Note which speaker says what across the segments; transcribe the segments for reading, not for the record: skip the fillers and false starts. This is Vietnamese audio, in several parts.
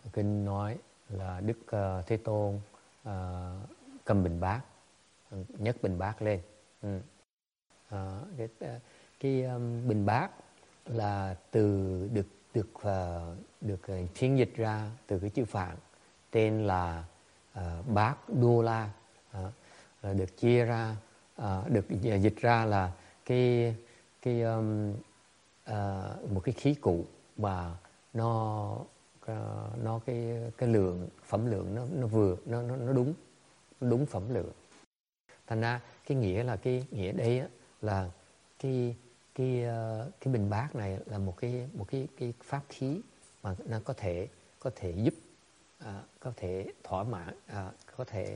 Speaker 1: kinh nói là Đức Thế Tôn cầm bình bát, nhấc bình bát lên. Cái bình bát là được phiên dịch ra từ cái chữ Phạn tên là bát đô la, được chia ra, được dịch ra là một cái khí cụ mà nó cái lượng phẩm lượng nó vừa nó đúng phẩm lượng. Thành ra cái nghĩa là cái nghĩa đây á, là cái bình bát này là một cái pháp khí mà nó có thể giúp, có thể thỏa mãn, có thể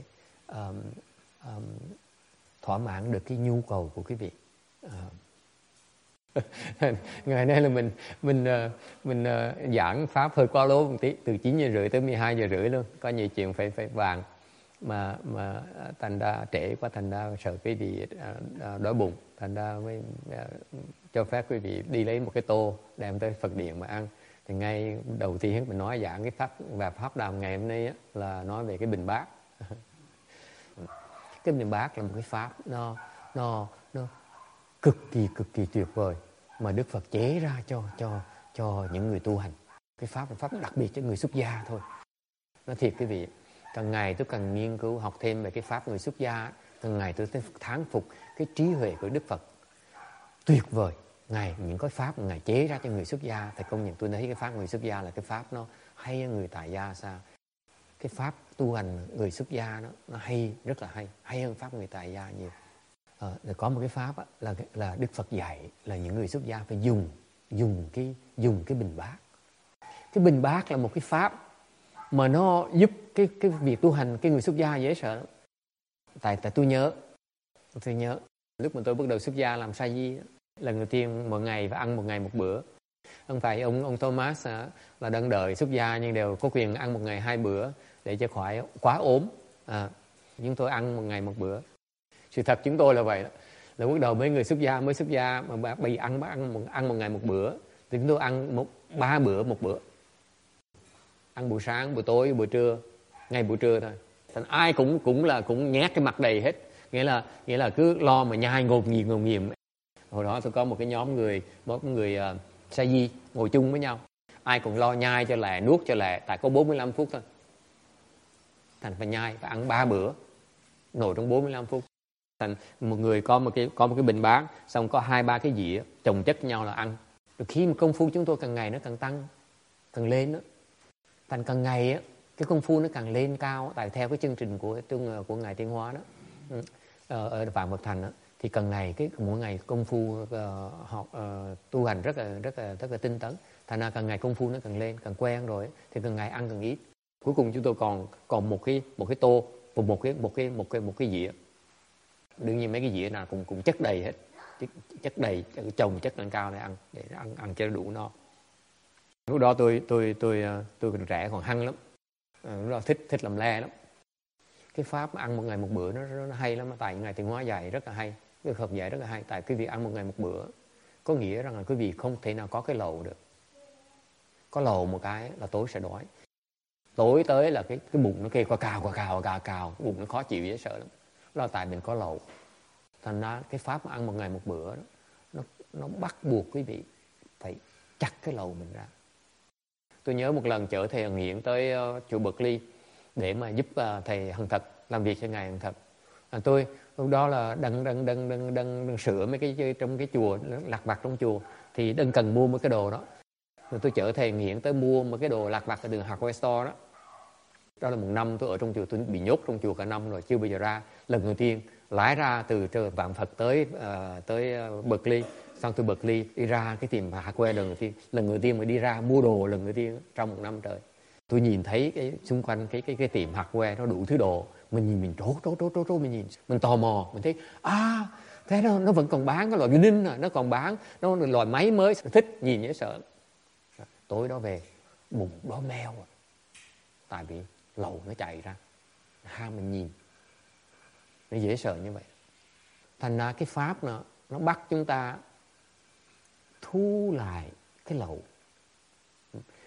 Speaker 1: thỏa mãn được cái nhu cầu của quý vị. Ngày nay là mình giảng pháp hơi quá lố một tí, từ 9:30 tới 12:30 luôn, có nhiều chuyện phải bàn mà thành ra trễ quá, thành ra sợ quý vị đói bụng, thành ra mới cho phép quý vị đi lấy một cái tô đem tới Phật điện mà ăn. Thì ngay đầu tiên mình nói giảng cái pháp đàm ngày hôm nay á, là nói về cái bình bát. Cái bình bát là một cái pháp nó cực kỳ tuyệt vời mà Đức Phật chế ra cho những người tu hành. Cái pháp là pháp đặc biệt cho người xuất gia thôi. Nói thiệt quý vị, càng ngày tôi càng nghiên cứu học thêm về cái pháp người xuất gia, càng ngày tôi thán phục cái trí huệ của Đức Phật tuyệt vời. Những cái pháp mà Ngài chế ra cho người xuất gia, thì công nhận tôi thấy cái pháp người xuất gia là cái pháp nó hay hơn người tại gia sao. Cái pháp tu hành người xuất gia nó hay, rất là hay hơn pháp người tại gia nhiều. Có một cái pháp á, là Đức Phật dạy là những người xuất gia phải dùng cái bình bát. Cái bình bát là một cái pháp mà nó giúp cái việc tu hành cái người xuất gia dễ sợ lắm. Tại tôi nhớ lúc mà tôi bắt đầu xuất gia làm sa di, lần đầu tiên mỗi ngày phải ăn một ngày một bữa. Không phải ông Thomas là đang đợi xuất gia nhưng đều có quyền ăn một ngày 2 bữa để cho khỏi quá ốm. Chúng tôi ăn một ngày một bữa. Sự thật chúng tôi là vậy đó. Là bắt đầu mấy người xuất gia mà bị ăn một ngày một bữa, thì chúng tôi ăn 3 bữa một bữa. Ăn buổi sáng, buổi tối, buổi trưa, ngay buổi trưa thôi. Thành ai cũng nhét cái mặt đầy hết. Nghĩa là cứ lo mà nhai ngồm nghìm. Hồi đó tôi có một cái nhóm người sa di ngồi chung với nhau. Ai cũng lo nhai cho lẹ, nuốt cho lẹ, tại có 45 phút thôi. Thành phải nhai, phải ăn 3 bữa, ngồi trong 45 phút. Thành một người có một cái bình bát, xong có 2-3 cái dĩa chồng chất nhau là ăn. Rồi khi mà công phu chúng tôi càng ngày nó càng tăng, càng lên đó. Thành càng ngày á, cái công phu nó càng lên cao, tại theo cái chương trình của Ngài Tiên Hóa đó, ở Vạn Vật Thành đó, thì càng ngày mỗi ngày công phu học tu hành rất là tinh tấn. Thành ra càng ngày công phu nó càng lên, càng quen rồi thì càng ngày ăn càng ít. Cuối cùng chúng tôi còn một cái tô và một cái dĩa. Đương nhiên mấy cái dĩa nào cũng chất đầy hết, chất đầy chồng chất lên cao để ăn, ăn cho đủ no. Lúc đó tôi còn trẻ, còn hăng lắm. Lúc đó thích làm le lắm. Cái pháp ăn một ngày một bữa nó hay lắm. Tại Ngài Tiền Hóa dạy rất là hay, cái Phật dạy rất là hay. Tại quý vị ăn một ngày một bữa có nghĩa rằng là quý vị không thể nào có cái lầu được. Có lầu một cái là tối sẽ đói. Tối tới là cái bụng nó kêu cào, bụng nó khó chịu dễ sợ lắm. Đó là tại mình có lầu. Thành ra cái pháp mà ăn một ngày một bữa đó, nó bắt buộc quý vị phải chặt cái lầu mình ra. Tôi nhớ một lần chở thầy Hằng Hiển tới chùa Berkeley để mà giúp thầy Hằng Thật làm việc cho Ngài Hằng Thật. Tôi lúc đó là đang sửa mấy cái trong cái chùa, lặt vặt trong chùa, thì đang cần mua một cái đồ đó. Rồi tôi chở thầy Hằng Hiển tới mua một cái đồ lặt vặt ở đường Hardware Store đó. Đó là một năm tôi ở trong chùa, tôi bị nhốt trong chùa cả năm rồi, chưa bao giờ ra. Lần đầu tiên lái ra từ Vạn Phật tới Berkeley, xong từ Berkeley đi ra cái tiệm hardware lần đầu tiên mà đi ra mua đồ lần đầu tiên trong một năm trời. Tôi nhìn thấy cái xung quanh cái tiệm hardware nó đủ thứ đồ, mình trố mình nhìn, mình tò mò, mình thấy thế nó vẫn còn bán cái loại Unin, nó còn bán nó loại máy mới, thích nhìn dễ sợ. Tối đó về bụng đói meo, tại vì lầu nó chạy ra, ham mình nhìn, nó dễ sợ như vậy. Thành ra cái pháp nó bắt chúng ta thu lại cái lầu.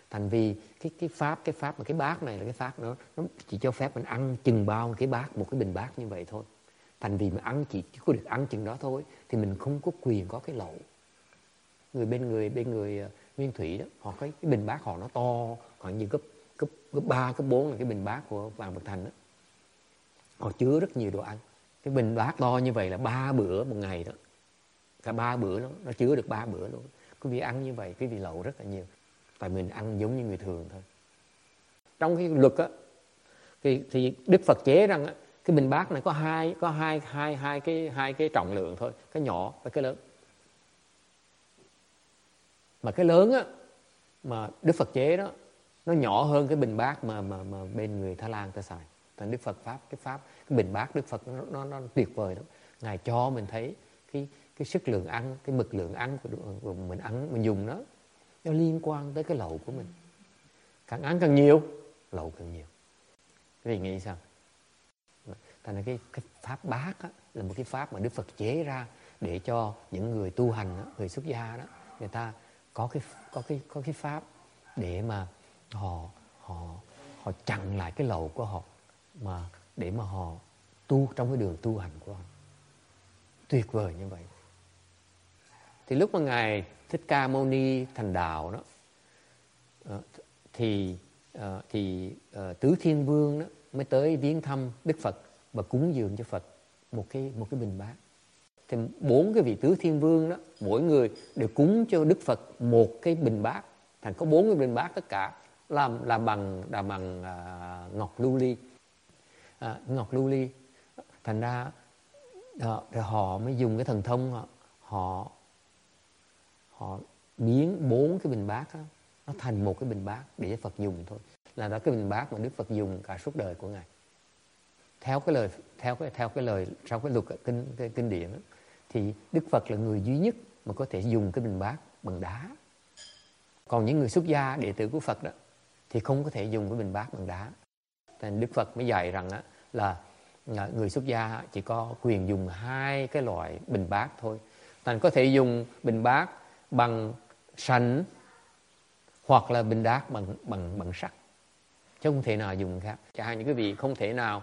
Speaker 1: Thành vì cái pháp mà cái bát này là cái pháp nó chỉ cho phép mình ăn chừng bao cái bát, một cái bình bát như vậy thôi. Thành vì mình ăn chỉ có được ăn chừng đó thôi, thì mình không có quyền có cái lẩu. Bên người Nguyên Thủy đó, họ cái bình bát họ nó to khoảng như gấp 3, gấp 4 là cái bình bát của Vạn Vật Thành đó. Họ chứa rất nhiều đồ ăn. Cái bình bát to như vậy là 3 bữa một ngày đó. Cả 3 bữa đó, nó chứa được 3 bữa luôn. Quý vị ăn như vậy, quý vị lẩu rất là nhiều. Tại mình ăn giống như người thường thôi. Trong cái luật á, thì Đức Phật chế rằng á, cái bình bát này có hai cái trọng lượng thôi, cái nhỏ và cái lớn. Mà cái lớn á mà Đức Phật chế đó, nó nhỏ hơn cái bình bát mà bên người Thái Lan ta xài. Thành Đức Phật pháp cái bình bát Đức Phật nó tuyệt vời lắm. Ngài cho mình thấy cái sức lượng ăn, cái mực lượng ăn của mình ăn, mình dùng nó liên quan tới cái lẩu của mình. Càng ăn càng nhiều, lẩu càng nhiều. Quý vị nghĩ sao? Thành ra cái pháp bát á, là một cái pháp mà Đức Phật chế ra để cho những người tu hành á, người xuất gia đó, người ta có cái pháp để mà họ chặn lại cái lậu của họ, mà để mà họ tu trong cái đường tu hành của họ. Tuyệt vời như vậy. Thì lúc mà Ngài Thích Ca Mâu Ni thành đạo đó, thì Tứ Thiên Vương đó mới tới viếng thăm Đức Phật và cúng dường cho Phật một cái bình bát. Thì 4 cái vị Tứ Thiên Vương đó, mỗi người đều cúng cho Đức Phật một cái bình bát. Thành có 4 cái bình bát tất cả làm bằng ngọc lưu ly. Ngọc lưu ly. Thành ra rồi họ mới dùng cái thần thông, họ biến 4 cái bình bát đó, nó thành một cái bình bát để cho Phật dùng thôi. Là đó cái bình bát mà Đức Phật dùng cả suốt đời của Ngài. Theo cái lời trong cái luật kinh điển đó, thì Đức Phật là người duy nhất mà có thể dùng cái bình bát bằng đá. Còn những người xuất gia đệ tử của Phật đó thì không có thể dùng cái bình bát bằng đá. Nên Đức Phật mới dạy rằng đó, là người xuất gia chỉ có quyền dùng 2 cái loại bình bát thôi. Thành có thể dùng bình bát bằng sành hoặc là bình bát bằng sắt, chứ không thể nào dùng khác. Chẳng hạn như quý vị không thể nào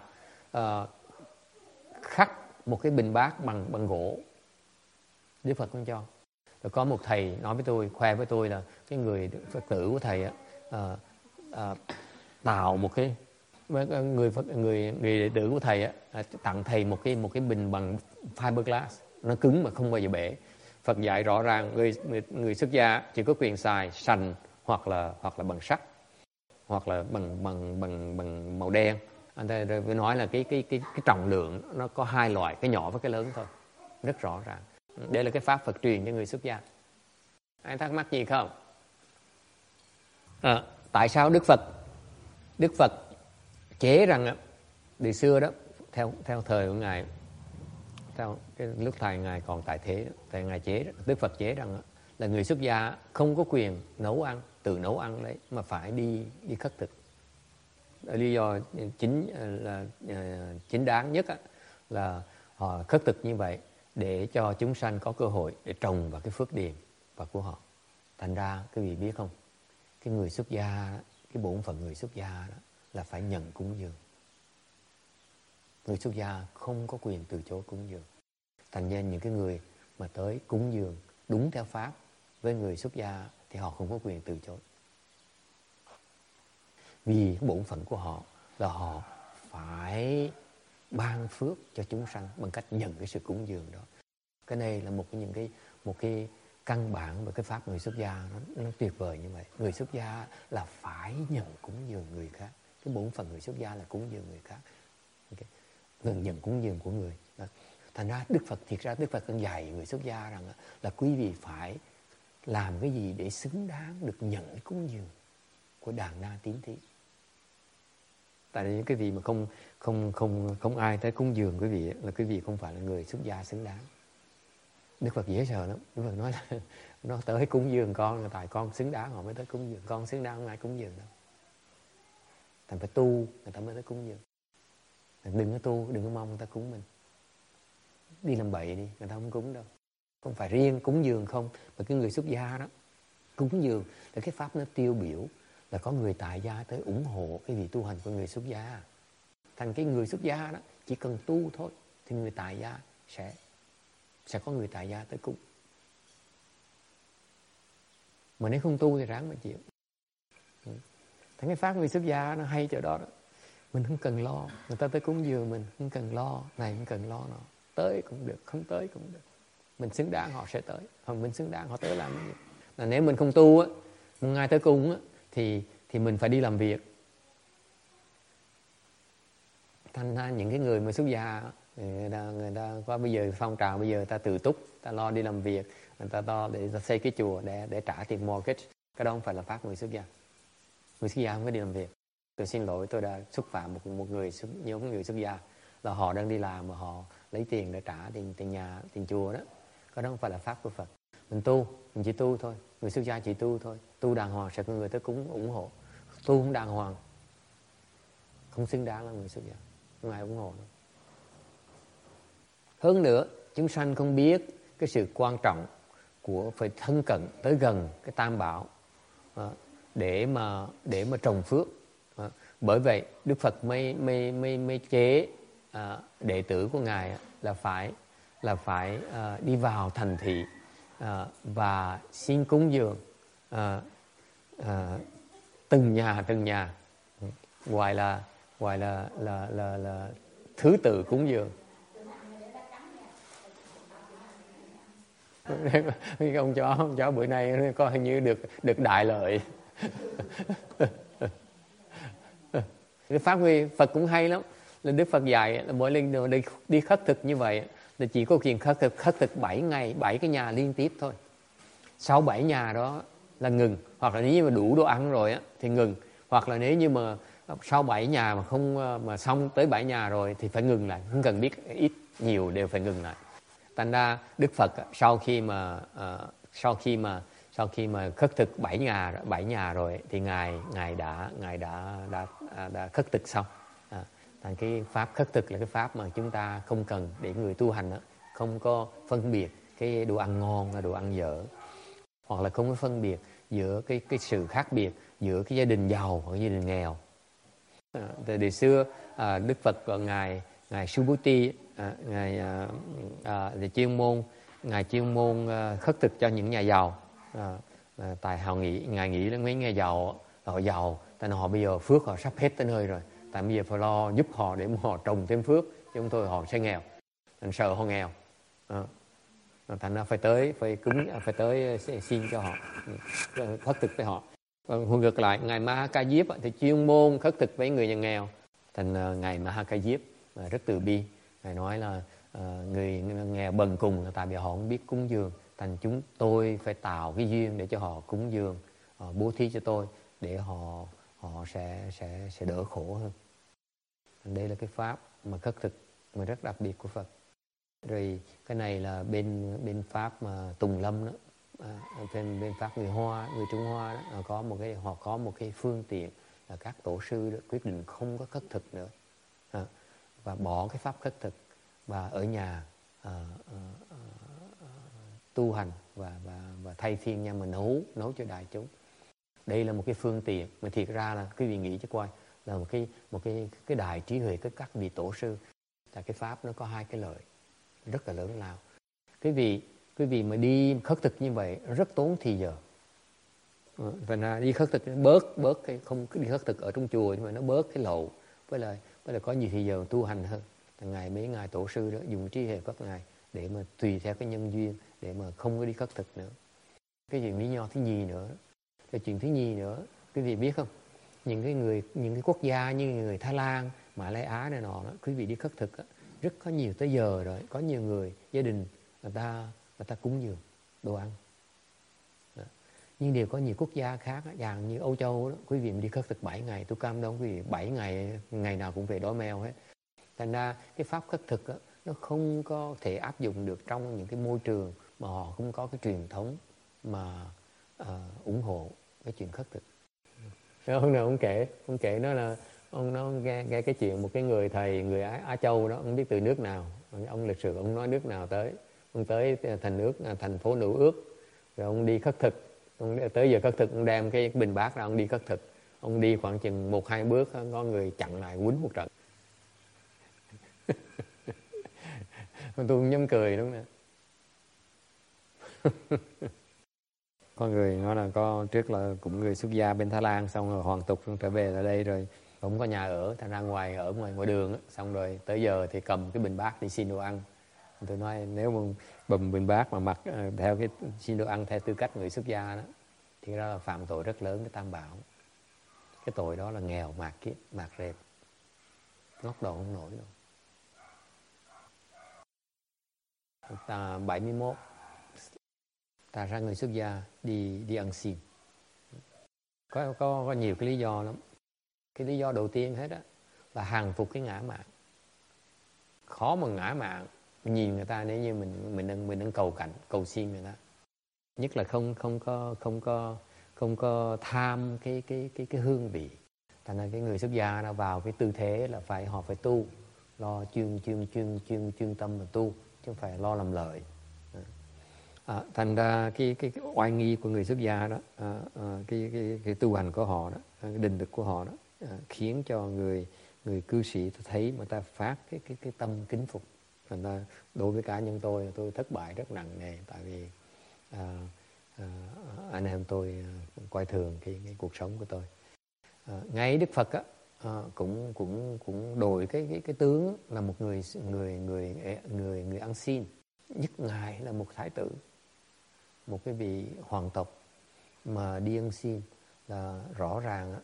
Speaker 1: khắc một cái bình bát bằng gỗ, Đức Phật không cho. Rồi có một thầy nói với tôi, khoe với tôi là cái người Phật tử của thầy tạo một cái người đệ tử của thầy tặng thầy một cái bình bằng fiberglass, nó cứng mà không bao giờ bể. Phật dạy rõ ràng người xuất gia chỉ có quyền xài sành hoặc là bằng sắt hoặc là bằng màu đen. Anh ta mới nói là cái trọng lượng nó có 2 loại, cái nhỏ và cái lớn thôi, rất rõ ràng. Đây là cái pháp Phật truyền cho người xuất gia. Ai thắc mắc gì không? Tại sao Đức Phật chế rằng từ xưa đó, theo thời của Ngài, theo cái lúc thầy Ngài còn tại thế, thầy Ngài chế, Đức Phật chế rằng là người xuất gia không có quyền nấu ăn, tự nấu ăn đấy, mà phải đi khất thực. Lý do chính đáng nhất là họ khất thực như vậy để cho chúng sanh có cơ hội để trồng vào cái phước điền và của họ. Thành ra quý vị biết không, cái người xuất gia, cái bổn phận người xuất gia đó là phải nhận cúng dường. Người xuất gia không có quyền từ chối cúng dường. Thành ra những cái người mà tới cúng dường đúng theo pháp với người xuất gia thì họ không có quyền từ chối. Vì cái bổn phận của họ là họ phải ban phước cho chúng sanh bằng cách nhận cái sự cúng dường đó. Cái này là một cái căn bản về cái pháp người xuất gia, nó tuyệt vời như vậy. Người xuất gia là phải nhận cúng dường người khác. Cái bổn phận người xuất gia là cúng dường người khác. Okay. Nhận cúng dường của người. Thành ra thiệt ra Đức Phật còn dạy người xuất gia rằng là quý vị phải làm cái gì để xứng đáng được nhận cái cúng dường của đàn na tín thí. Tại vì cái vị mà không ai tới cúng dường quý vị là quý vị không phải là người xuất gia xứng đáng. Đức Phật dễ sợ lắm. Đức Phật nói là nó tới cúng dường con là tại con xứng đáng họ mới tới cúng dường. Con xứng đáng không ai cúng dường đâu. Thành phải tu người ta mới tới cúng dường. Đừng có tu, đừng có mong người ta cúng mình. Đi làm bậy đi, người ta không cúng đâu. Không phải riêng cúng dường không, mà cái người xuất gia đó cúng dường là cái pháp nó tiêu biểu là có người tại gia tới ủng hộ cái việc tu hành của người xuất gia. Thành cái người xuất gia đó chỉ cần tu thôi thì người tại gia sẽ có người tại gia tới cúng. Mà nếu không tu thì ráng mà chịu. Thành cái pháp người xuất gia nó hay chỗ đó đó. Mình không cần lo, người ta tới cúng dường mình không cần lo này, không cần lo nọ, tới cũng được, không tới cũng được. Mình xứng đáng họ sẽ tới, hoặc mình xứng đáng họ tới làm cái gì. Là nếu mình không tu á, một ngày tới cúng á, thì mình phải đi làm việc. Thành ra những cái người mà xuất gia, người ta có bây giờ phong trào bây giờ ta tự túc, ta lo đi làm việc, người ta lo để ta xây cái chùa để trả tiền mortgage. Cái đó không phải là pháp người xuất gia. Người xuất gia không phải đi làm việc. Tôi xin lỗi, tôi đã xúc phạm một người nhóm người xuất gia, là họ đang đi làm mà họ lấy tiền để trả tiền nhà, tiền chùa đó. Cái đó không phải là pháp của Phật. Mình tu, mình chỉ tu thôi. Người xuất gia chỉ tu thôi. Tu đàng hoàng sẽ có người tới cúng ủng hộ. Tu không đàng hoàng, không xứng đáng là người xuất gia, không ai ủng hộ đâu. Hơn nữa, chúng sanh không biết cái sự quan trọng của phải thân cận tới gần cái Tam Bảo để mà trồng phước. Bởi vậy Đức Phật mới chế đệ tử của Ngài là phải đi vào thành thị và xin cúng dường từng nhà, gọi là thứ tự cúng dường. ông chó bữa nay coi hình như được đại lợi. Cái pháp quy Phật cũng hay lắm, là Đức Phật dạy là mỗi lần đi khất thực như vậy là chỉ có quyền khất thực 7 ngày, 7 cái nhà liên tiếp thôi. Sau 7 nhà đó là ngừng, hoặc là nếu như mà đủ đồ ăn rồi á thì ngừng, hoặc là nếu như mà sau 7 nhà mà không mà xong tới 7 nhà rồi thì phải ngừng lại, không cần biết ít nhiều đều phải ngừng lại. Thành ra Đức Phật sau khi mà khất thực 7 nhà rồi thì ngài đã khất thực xong. Thành cái pháp khất thực là cái pháp mà chúng ta không cần để người tu hành đó, không có phân biệt cái đồ ăn ngon là đồ ăn dở, hoặc là không có phân biệt giữa cái sự khác biệt giữa cái gia đình giàu hoặc gia đình nghèo. Từ xưa Đức Phật và ngài Subhuti, ngài chuyên môn khất thực cho những nhà giàu. Tại ngài nghĩ là mấy nhà giàu họ giàu, tại họ bây giờ phước họ sắp hết tới nơi rồi, tại bây giờ phải lo giúp họ để họ trồng thêm phước, chứ không thôi họ sẽ nghèo, thành sợ họ nghèo. Thành ra phải tới xin cho họ, khất thực với họ. Còn ngược lại ngài Ma Ha Ca Diếp thì chuyên môn khất thực với người nhà nghèo. Thành ngài Ma Ha Ca Diếp rất từ bi, ngài nói là người nghèo bần cùng là tại vì họ không biết cúng dường, thành chúng tôi phải tạo cái duyên để cho họ cúng dường, bố thí cho tôi để họ sẽ đỡ khổ hơn. Đây là cái pháp mà khất thực mà rất đặc biệt của Phật. Rồi cái này là bên pháp mà Tùng Lâm đó, bên pháp người Hoa, người Trung Hoa đó, họ có một cái phương tiện là các tổ sư đó quyết định không có khất thực nữa, và bỏ cái pháp khất thực và ở nhà tu hành và thay phiên nhau mà nấu cho đại chúng. Đây là một cái phương tiện mà thiệt ra là quý vị nghĩ cho coi là một cái đại trí huệ của các vị tổ sư. Tại cái pháp nó có hai cái lợi rất là lớn lao. Quý vị mà đi khất thực như vậy rất tốn thì giờ. Và là đi khất thực bớt cái không đi khất thực ở trong chùa, nhưng mà nó bớt cái lậu, với lại có nhiều thì giờ tu hành hơn. Mấy ngài tổ sư đó dùng trí huệ các ngài để mà tùy theo cái nhân duyên để mà không có đi khất thực nữa. Cái chuyện lý nho thứ nhì nữa, cái chuyện thứ nhì nữa, quý vị biết không? Những cái quốc gia như người Thái Lan, Mã Lai Á này nọ đó, quý vị đi khất thực đó, rất có nhiều tới giờ rồi, có nhiều người gia đình người ta cúng dường đồ ăn. Nhưng đều có nhiều quốc gia khác, dạng như Âu Châu đó, quý vị đi khất thực 7 ngày, tôi cam đoan quý vị 7 ngày nào cũng về đói meo hết. Thành ra cái pháp khất thực đó, nó không có thể áp dụng được trong những cái môi trường mà họ không có cái truyền thống mà ủng hộ cái chuyện khất thực. Ông nào ông kể nó là nó nghe cái chuyện một cái người thầy người Á Châu đó, không biết từ nước nào, ông lịch sử ông nói nước nào tới, ông tới thành phố Nữ Ước, rồi ông đi khất thực, ông tới giờ khất thực ông đem cái bình bát ra ông đi khất thực, Ông đi khoảng chừng 1-2 bước có người chặn lại quýnh một trận. Tôi không dám cười đúng không? Có người nói là có trước là cũng người xuất gia bên Thái Lan, xong rồi hoàn tục trở về lại đây rồi không có nhà ở, thành ra ở ngoài đường á, xong rồi tới giờ thì cầm cái bình bát đi xin đồ ăn. Tôi nói nếu mà bầm bình bát mà mặc theo cái xin đồ ăn theo tư cách người xuất gia đó thì đó là phạm tội rất lớn, cái tam bảo. Cái tội đó là nghèo mạt kiếp, mạt rệp, ngóc đầu không nổi đâu. 71 ta ra người xuất gia đi ăn xin. Có nhiều cái lý do lắm. Cái lý do đầu tiên hết á là hàng phục cái ngã mạn. Khó mà ngã mạn nhìn người ta nếu như mình đang cầu cảnh, cầu xin người ta. Nhất là không có tham cái hương vị. Thành ra cái người xuất gia nó vào cái tư thế là họ phải tu, lo chuyên tâm mà tu, chứ không phải lo làm lợi. Thành ra cái oai nghi của người xuất gia đó, cái tu hành của họ đó, cái định lực của họ đó, khiến cho người cư sĩ thấy mà ta phát cái tâm kính phục. Thành ra đối với cá nhân tôi thất bại rất nặng nề, tại vì anh em tôi coi thường cái cuộc sống của tôi. Ngay Đức Phật á, cũng đổi cái tướng là một người ăn xin. Nhất ngài là một thái tử, một cái vị hoàng tộc mà đi ăn xin là rõ ràng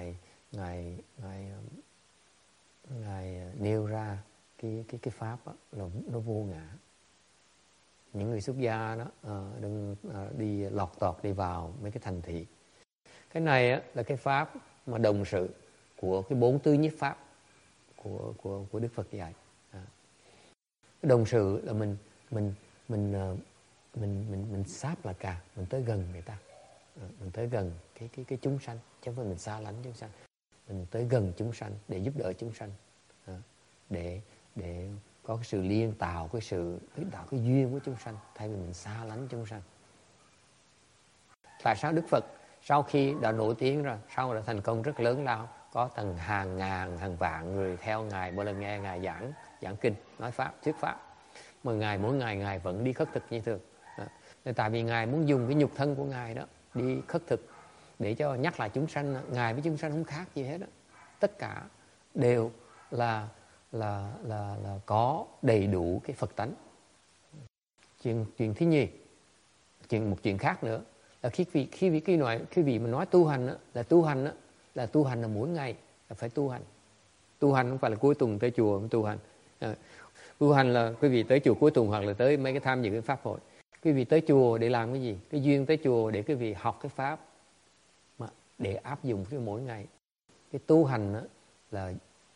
Speaker 1: ngài nêu ra cái pháp đó, là nó vô ngã. Những người xuất gia đó đừng đi lọt tọt đi vào mấy cái thành thị. Cái này á, là cái pháp mà đồng sự của cái 4 tứ nhiếp pháp của Đức Phật dạy. Cái đồng sự là mình sáp là cả, mình tới gần người ta, mình tới gần cái chúng sanh, chứ không phải mình xa lánh chúng sanh. Mình tới gần chúng sanh để giúp đỡ chúng sanh, để có cái sự liên tạo cái duyên với chúng sanh, thay vì mình xa lánh chúng sanh. Tại sao Đức Phật sau khi đã nổi tiếng rồi, sau đã thành công rất lớn lao, có tầng hàng ngàn hàng vạn người theo ngài mỗi lần nghe ngài giảng kinh, nói pháp, thuyết pháp, mà mỗi ngày ngài vẫn đi khất thực như thường. Tại vì ngài muốn dùng cái nhục thân của ngài đó đi khất thực để cho nhắc lại chúng sanh, ngài với chúng sanh không khác gì hết đó. Tất cả đều là có đầy đủ cái Phật tánh. Chuyện thứ nhì, một chuyện khác nữa là khi vị mà nói tu hành đó, là tu hành là mỗi ngày là phải tu hành. Tu hành không phải là cuối tuần tới chùa mới tu hành. Tu hành là quý vị tới chùa cuối tuần hoặc là tới mấy cái tham dự cái pháp hội. Quý vị tới chùa để làm cái gì? Cái duyên tới chùa để quý vị học cái pháp mà để áp dụng cái mỗi ngày. Cái tu hành đó là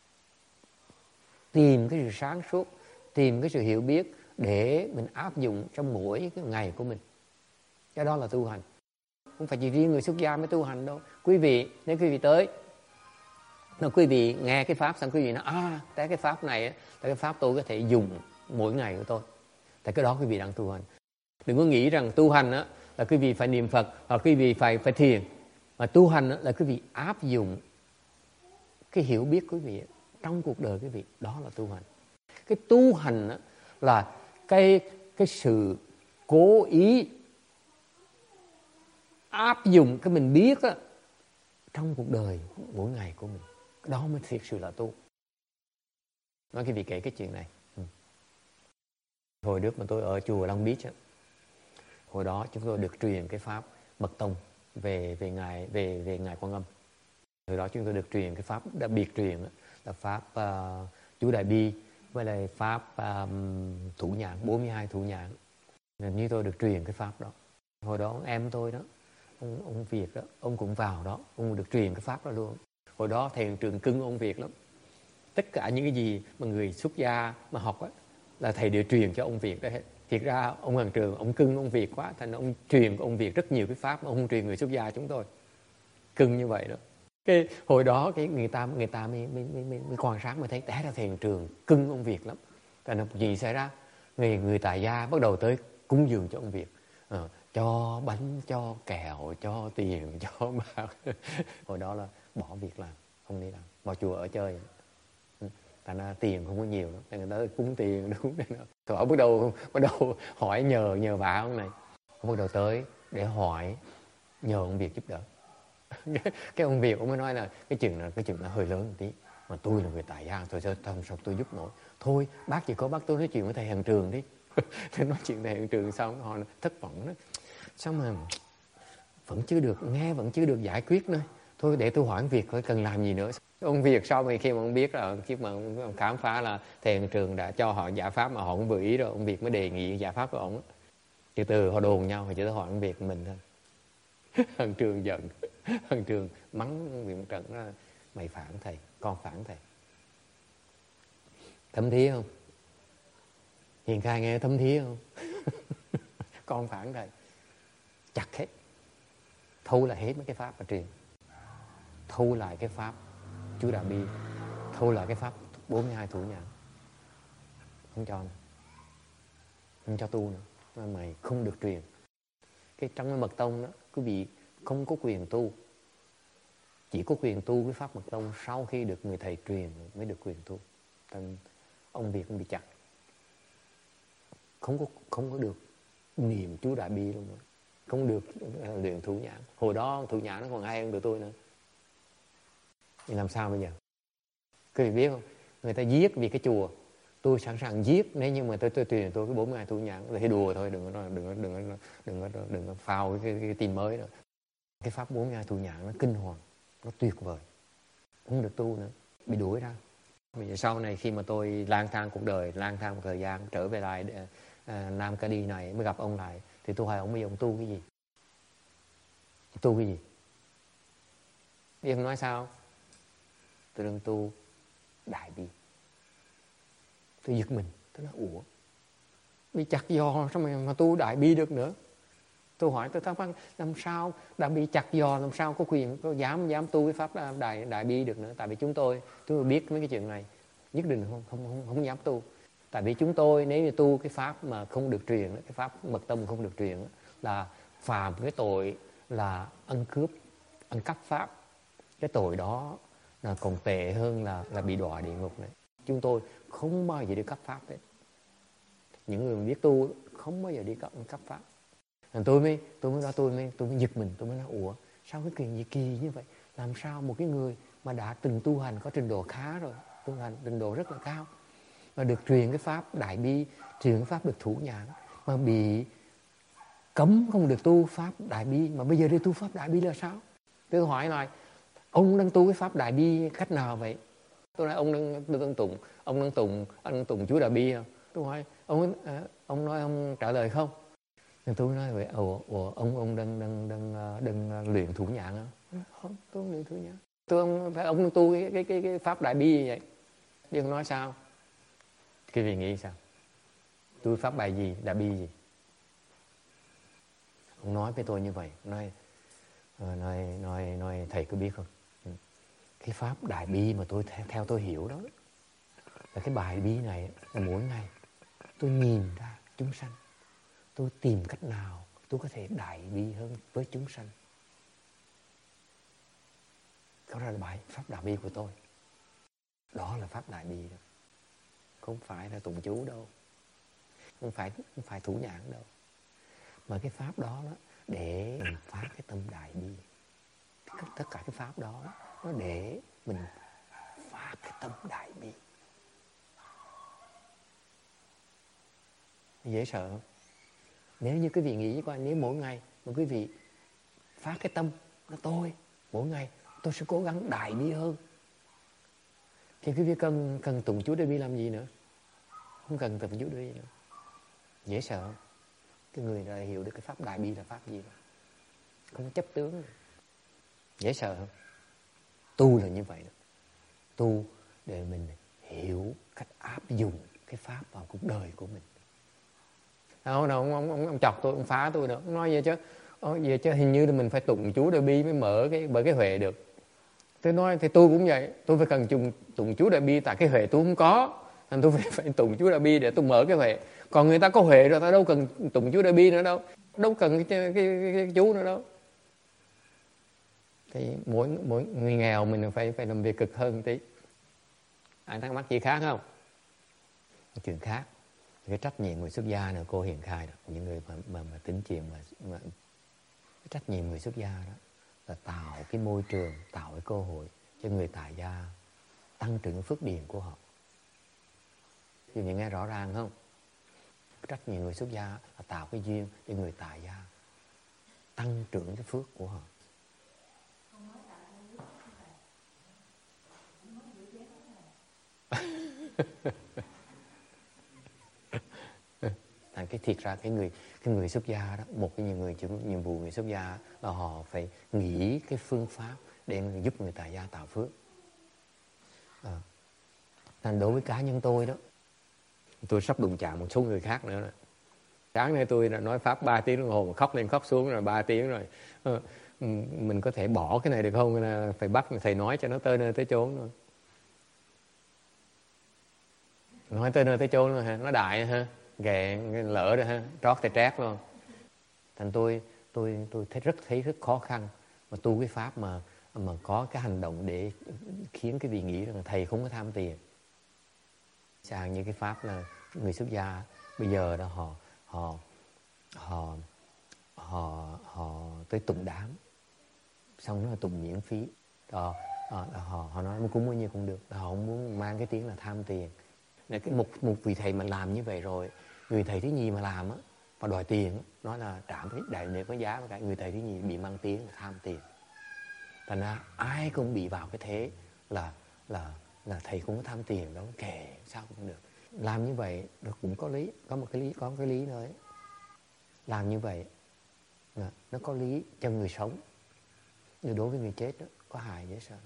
Speaker 1: tìm cái sự sáng suốt, tìm cái sự hiểu biết để mình áp dụng trong mỗi cái ngày của mình. Cái đó là tu hành. Không phải chỉ riêng người xuất gia mới tu hành đâu. Quý vị, nếu quý vị tới, nếu quý vị nghe cái pháp xong quý vị nói cái pháp này là cái pháp tôi có thể dùng mỗi ngày của tôi. Tại cái đó quý vị đang tu hành. Đừng có nghĩ rằng tu hành là quý vị phải niệm Phật hoặc quý vị phải thiền. Mà tu hành là quý vị áp dụng cái hiểu biết của quý vị trong cuộc đời quý vị, đó là tu hành. Cái tu hành là cái sự cố ý áp dụng cái mình biết trong cuộc đời mỗi ngày của mình. Đó mới thực sự là tu. Nói quý vị kể cái chuyện này. Hồi trước mà tôi ở chùa Long Beach, hồi đó chúng tôi được truyền cái pháp mật tông về ngài Quan Âm. Hồi đó chúng tôi được truyền cái pháp đặc biệt truyền là pháp chú Đại Bi với lại pháp thủ nhãn, 42 thủ nhãn. Nên như tôi được truyền cái pháp đó. Hồi đó em tôi đó, ông Việt đó, ông cũng vào đó, ông được truyền cái pháp đó luôn. Hồi đó thầy trường cưng ông Việt lắm. Tất cả những cái gì mà người xuất gia mà học là thầy đều truyền cho ông Việt đó hết. Thiệt ra ông hàng trường, ông cưng ông Việt quá, thành ông truyền ông Việt rất nhiều cái pháp mà ông không truyền người xuất gia chúng tôi. Cưng như vậy đó. Cái hồi đó cái người ta mới quan sát mới thấy té ra thầy trường cưng ông Việt lắm. Thành ra gì xảy ra? Người tại gia bắt đầu tới cúng dường cho ông Việt. cho bánh, cho kẹo, cho tiền, cho bạc. Hồi đó là bỏ việc làm, không đi làm, vào chùa ở chơi. Thành ra tiền không có nhiều lắm, người ta cúng tiền đúng đấy. Rồi bắt đầu hỏi nhờ bà ông này, bắt đầu tới để hỏi nhờ ông Việt giúp đỡ. Cái ông Việt ông mới nói là cái chuyện là hơi lớn một tí, mà tôi là người tại gia, thôi sao tôi giúp nổi. Thôi bác chỉ có bác tôi nói chuyện với thầy Hàng Trường đi. Thế nói chuyện thầy Hàng Trường xong họ thất vọng đó, sao mà vẫn chưa được giải quyết nữa. Thôi để tôi hỏi ông Việt coi cần làm gì nữa. Ông Việt sau khi mà ông biết là khi mà ông khám phá là thầy Hàng Trường đã cho họ giải pháp mà họ không vừa ý rồi, ông Việt mới đề nghị giải pháp của ông. Từ từ họ đồn nhau, họ chỉ hỏi ông Việt mình thôi. Hàng Trường giận, Hàng Trường mắng ông Việt một trận đó, mày phản thầy, con phản thầy. Thấm thía không? Hiền Khai nghe thấm thía không? Con phản thầy, chặt hết, thu lại hết mấy cái pháp mà truyền, thu lại cái pháp chú Đại Bi, thu lại cái pháp 42 thủ nhãn, không cho nữa, không cho tu nữa, mày không được truyền. Cái trong cái mật tông đó, quý vị không có quyền tu, chỉ có quyền tu cái pháp mật tông sau khi được người thầy truyền mới được quyền tu. Thành ông Việt cũng bị chặt, không có được niệm chú Đại Bi luôn nữa, không được luyện thủ nhãn. Hồi đó thủ nhãn nó còn hay hơn tụi tôi nữa. Thì làm sao bây giờ? Quý vị biết không? Người ta giết vì cái chùa, tôi sẵn sàng giết nếu như mà tôi truyền tôi cái 42 thủ nhãn. Thì đùa thôi, đừng có phao cái tin mới đó. Cái pháp 42 thủ nhãn nó kinh hoàng, nó tuyệt vời, không được tu nữa, bị đuổi ra. Bây giờ sau này khi mà tôi lang thang cuộc đời, lang thang một thời gian, trở về lại Nam Ca Đi này mới gặp ông lại, thì tôi hỏi ông bây giờ ông tu cái gì? Tu cái gì? Biết ông nói sao? Tôi đang tu Đại Bi. Tôi giật mình, tôi nói ủa, bị chặt giò sao mà tu Đại Bi được nữa? Tôi hỏi, tôi thắc mắc làm sao đã bị chặt giò, làm sao có quyền, có dám tu cái pháp Đại Bi được nữa? Tại vì chúng tôi biết mấy cái chuyện này, nhất định không dám tu. Tại vì chúng tôi nếu như tu cái pháp mà không được truyền, cái pháp mật tông không được truyền, là phạm cái tội là ăn cướp, ăn cắp pháp. Cái tội đó là còn tệ hơn là bị đọa địa ngục này. Chúng tôi không bao giờ đi cắp pháp hết. Những người biết tu không bao giờ đi cắp pháp. Tôi mới giật mình, tôi mới nói ủa, sao cái chuyện gì kỳ như vậy? Làm sao một cái người mà đã từng tu hành có trình độ khá rồi, tu hành trình độ rất là cao, mà được truyền cái pháp Đại Bi, truyền cái pháp được thủ nhãn, mà bị cấm không được tu pháp Đại Bi, mà bây giờ đi tu pháp Đại Bi là sao? Tôi hỏi lại, ông đang tu cái pháp Đại Bi cách nào vậy? Tôi nói ông đang tụng chú Đại Bi không? Tôi hỏi ông nói ông trả lời không? Thì tôi nói vậy, ông đang luyện thủ nhãn không? Không, tôi không luyện thủ nhãn. Ông đang tu cái pháp Đại Bi như vậy. Thì ông nói sao? Cái vị nghĩ sao? Tu pháp bài gì, Đại Bi gì? Ông nói với tôi như vậy, nói thầy có biết không? Cái pháp Đại Bi mà tôi theo tôi hiểu đó là cái bài bi này là mỗi ngày tôi nhìn ra chúng sanh, tôi tìm cách nào tôi có thể đại bi hơn với chúng sanh. Đó là bài pháp Đại Bi của tôi. Đó là pháp Đại Bi đó. Không phải là tụng chú đâu, không phải thủ nhãn đâu, mà cái pháp đó để mình phát cái tâm Đại Bi. Tất cả cái pháp đó nó để mình phát cái tâm Đại Bi. Dễ sợ không? Nếu như quý vị nghĩ coi, nếu mỗi ngày mà quý vị phát cái tâm nó tôi, mỗi ngày tôi sẽ cố gắng Đại Bi hơn, thì quý vị cần tụng chú Đại Bi làm gì nữa? Không cần tụng chú Đại Bi nữa. Dễ sợ không? Cái người này hiểu được cái pháp Đại Bi là pháp gì rồi, không chấp tướng rồi. Dễ sợ không? Tu là như vậy đó. Tu để mình hiểu cách áp dụng cái pháp vào cuộc đời của mình. Ông chọc tôi, ông phá tôi nữa. Ông nói vậy chứ hình như là mình phải tụng chú Đại Bi mới mở cái huệ được. Tôi nói thì tôi cũng vậy, tôi phải cần tụng chú Đại Bi, tại cái huệ tôi không có, nên tôi phải tụng chú Đại Bi để tôi mở cái huệ. Còn người ta có huệ rồi, ta đâu cần tụng chú Đại Bi nữa đâu. đâu cần cái chú nữa đâu. Thì mỗi người nghèo mình phải làm việc cực hơn một tí. Ai thắc mắc gì khác không? Chuyện khác, cái trách nhiệm người xuất gia nữa cô Hiền khai đó, những người mà tính chuyện mà cái trách nhiệm người xuất gia đó là tạo cái môi trường, tạo cái cơ hội cho người tại gia tăng trưởng phước điền của họ. Điều này nghe rõ ràng không? Trách nhiệm người xuất gia là tạo cái duyên cho người tại gia tăng trưởng cái phước của họ. Cái thiệt ra cái người xuất gia đó, một cái nhiệm vụ người xuất gia là họ phải nghĩ cái phương pháp để giúp người tại gia tạo phước. Thành đối với cá nhân tôi đó, tôi sắp đụng chạm một số người khác nữa. Sáng nay tôi đã nói pháp 3 tiếng đồng hồ mà khóc lên khóc xuống rồi 3 tiếng rồi. Mình có thể bỏ cái này được không? Là phải bắt thầy nói cho nó tới nơi tới chốn thôi. Nói tới nơi tới chốn rồi ha, nó đại ha, ghẹ lỡ rồi ha, trót tay trát luôn. Thành tôi thấy rất khó khăn mà tu cái pháp mà có cái hành động để khiến cái vị nghĩ rằng thầy không có tham tiền. Sang như cái pháp là người xuất gia bây giờ đó họ tới tụng đám, xong nó là tụng miễn phí. Họ nói cúng bao nhiêu cũng được, họ không muốn mang cái tiếng là tham tiền. Một vị thầy mà làm như vậy rồi, người thầy thứ nhì mà làm á và đòi tiền, nói là trả đại nếu có giá, cả người thầy thứ nhì bị mang tiếng là tham tiền. Thành ra ai cũng bị vào cái thế là thầy cũng có tham tiền đó, kệ sao cũng được. Làm như vậy được cũng có lý, có cái lý nữa. Làm như vậy nó có lý cho người sống, nhưng đối với người chết đó, có hại dễ sợ.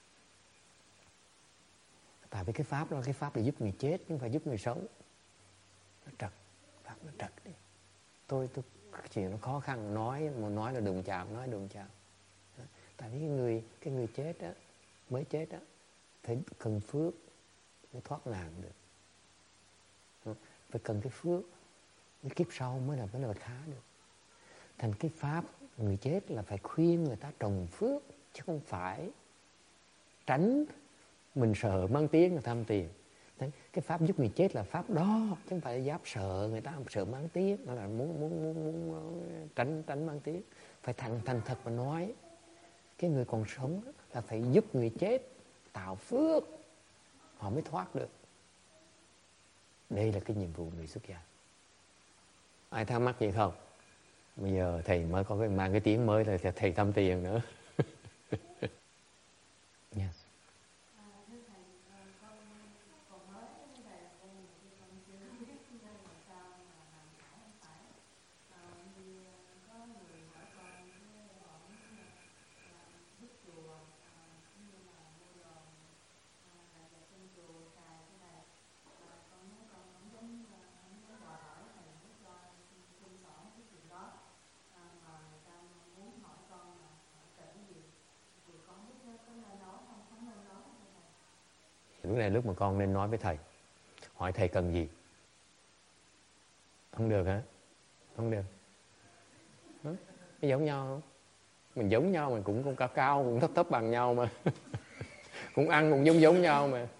Speaker 1: Tại vì cái pháp đó là cái pháp để giúp người chết, nhưng phải giúp người sống. Nó trật, pháp nó trật đi. Tôi chuyện nó khó khăn, nói là đừng chạm, nói đừng chạm. Tại vì cái người chết á, mới chết á, phải cần phước mới thoát nạn được. Phải cần cái phước, cái kiếp sau mới là khá được. Thành cái pháp người chết là phải khuyên người ta trồng phước, chứ không phải tránh mình sợ mang tiếng người tham tiền. Cái pháp giúp người chết là pháp đó, chứ không phải giáp sợ người ta sợ mang tiếng, nó là muốn tránh mang tiếng. Phải thành thật mà nói, cái người còn sống là phải giúp người chết tạo phước, họ mới thoát được. Đây là cái nhiệm vụ người xuất gia. Ai thắc mắc gì không? Bây giờ thầy mới có mang cái tiếng mới là thầy tham tiền nữa. Yes. Lúc này lúc mà con nên nói với thầy, hỏi thầy cần gì. Không được hả? Không được. Nó giống nhau không? Mình giống nhau, mình cũng cao cũng thấp bằng nhau mà. Cũng ăn cũng giống nhau mà.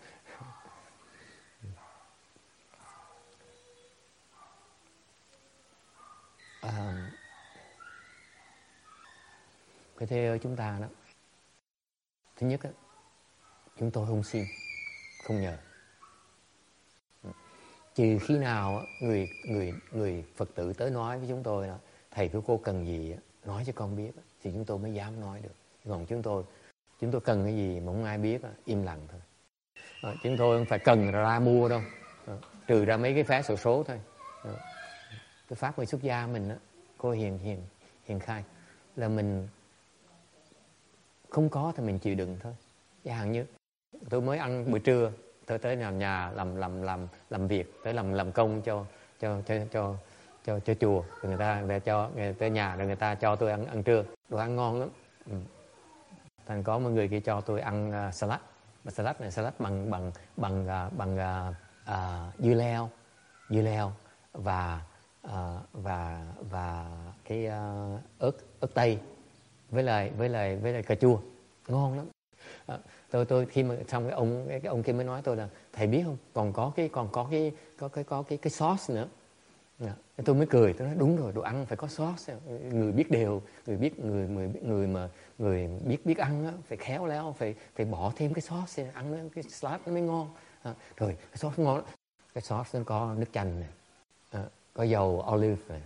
Speaker 1: Cái thế chúng ta đó, thứ nhất á, chúng tôi không xin, không nhờ. Trừ khi nào người Phật tử tới nói với chúng tôi là thầy của cô cần gì nói cho con biết, thì chúng tôi mới dám nói được. Còn chúng tôi cần cái gì mà không ai biết, im lặng thôi. Chúng tôi không phải cần ra mua đâu, trừ ra mấy cái vé xổ số thôi. Cái pháp người xuất gia mình á, cô Hiền khai là mình không có thì mình chịu đựng thôi. Chẳng hạn như tôi mới ăn bữa trưa, tôi tới nhà làm việc, tới làm công cho chùa, rồi người tới nhà rồi người ta cho tôi ăn trưa, đồ ăn ngon lắm. Thành có một người kia cho tôi ăn salad, mà salad này salad bằng dưa leo và và cái ớt tây với lại cà chua ngon lắm. Tôi khi mà xong cái ông kia mới nói tôi là thầy biết không, còn có cái sauce nữa. Tôi mới cười, tôi nói đúng rồi, đồ ăn phải có sauce. Người biết điều, người biết ăn á, phải khéo léo, phải bỏ thêm cái sauce ăn nó, cái salad nó mới ngon. Rồi cái sauce ngon, cái sauce nó có nước chanh này, có dầu olive này,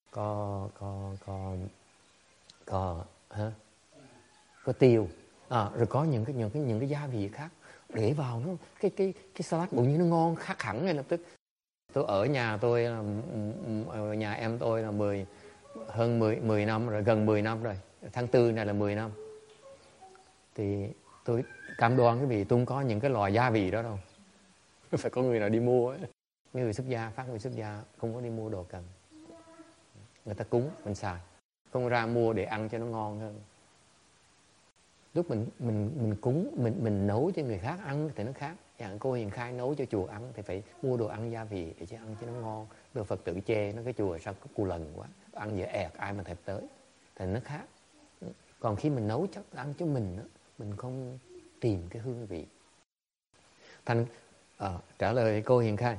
Speaker 1: có tiêu, rồi có những cái gia vị khác để vào nó, cái salad bụng như nó ngon khác hẳn ngay lập tức. Tôi ở nhà tôi, ở nhà em tôi là hơn 10 năm rồi, gần 10 năm rồi. Tháng 4 này là 10 năm. Thì tôi cam đoan cái vị tôi không có những cái loại gia vị đó đâu. Phải có người nào đi mua ấy. Mấy người xuất gia, người xuất gia không có đi mua đồ cần. Người ta cúng, mình xài. Không ra mua để ăn cho nó ngon hơn. Lúc mình cúng, mình nấu cho người khác ăn thì nó khác. Dạng cô Hiền Khai nấu cho chùa ăn thì phải mua đồ ăn gia vị để cho ăn cho nó ngon. Đồ Phật tử chê nó cái chùa sao có cù lần quá, ăn dễ ẹt ai mà thèm tới, thì nó khác. Còn khi mình nấu chắc ăn cho mình, mình không tìm cái hương vị. Thành trả lời cô Hiền Khai,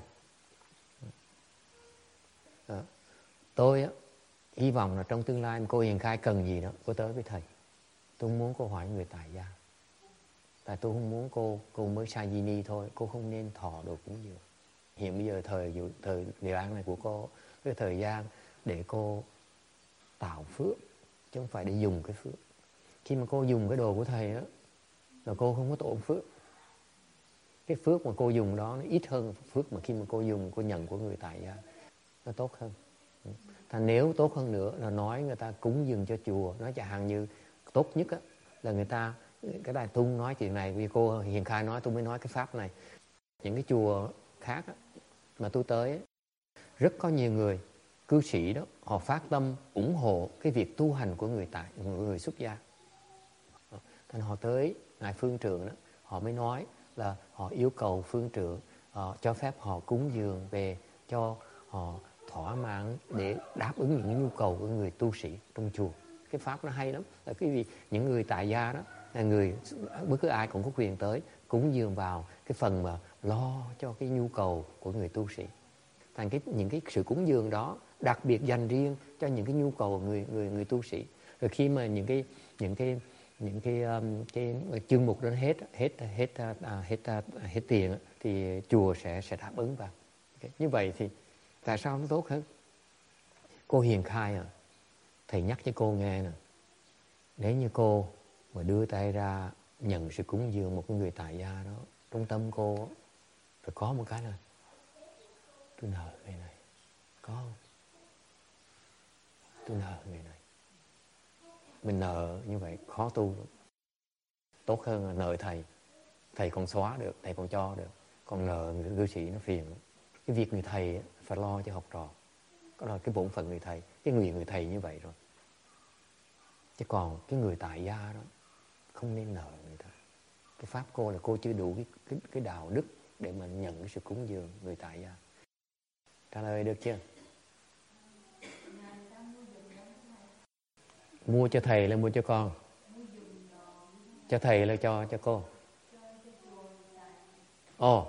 Speaker 1: tôi hy vọng là trong tương lai cô Hiền Khai cần gì đó cô tới với thầy. Tôi muốn cô hỏi người tại gia. Tại tôi không muốn cô mới sa di ni thôi, cô không nên thọ đồ cúng dường. Hiện bây giờ thời Địa An này của cô, cái thời gian để cô tạo phước, chứ không phải để dùng cái phước. Khi mà cô dùng cái đồ của thầy đó, là cô không có tổn phước. Cái phước mà cô dùng đó nó ít hơn phước mà khi mà cô dùng, cô nhận của người tại gia, nó tốt hơn. Thành nếu tốt hơn nữa là nói người ta cúng dường cho chùa, nói chẳng hạn như tốt nhất á, là người ta, cái đài Tung nói chuyện này, vì cô Hiền Khai nói tôi mới nói cái pháp này. Những cái chùa khác á, mà tôi tới á, rất có nhiều người cư sĩ đó, họ phát tâm ủng hộ cái việc tu hành của người xuất gia. Thành họ tới ngài phương trượng đó, họ mới nói là họ yêu cầu phương trượng cho phép họ cúng dường về cho họ thỏa mãn để đáp ứng những nhu cầu của người tu sĩ trong chùa. Cái pháp nó hay lắm, là cái vì những người tại gia đó, là người bất cứ ai cũng có quyền tới cúng dường vào cái phần mà lo cho cái nhu cầu của người tu sĩ. Thành những cái sự cúng dường đó đặc biệt dành riêng cho những cái nhu cầu của người tu sĩ. Rồi khi mà những cái chương mục đó hết tiền thì chùa sẽ đáp ứng vào. Như vậy thì tại sao nó tốt hơn? Cô Hiền Khai thầy nhắc cho cô nghe nè, nếu như cô mà đưa tay ra nhận sự cúng dường một người tại gia đó, trong tâm cô phải có một cái là tôi nợ người này, có không? Tôi nợ người này. Mình nợ như vậy khó tu lắm. Tốt hơn là nợ thầy còn xóa được, thầy còn cho được. Còn nợ người cư sĩ nó phiền lắm. Cái việc người thầy phải lo cho học trò, đó là cái bổn phận người thầy, cái người thầy như vậy rồi. Chứ còn cái người tại gia đó không nên nợ người ta. Cái pháp cô là cô chưa đủ cái đạo đức để mà nhận cái sự cúng dường người tại gia. Trả lời được chưa? Mua cho thầy là mua cho con? Cho thầy là cho cô? Ồ,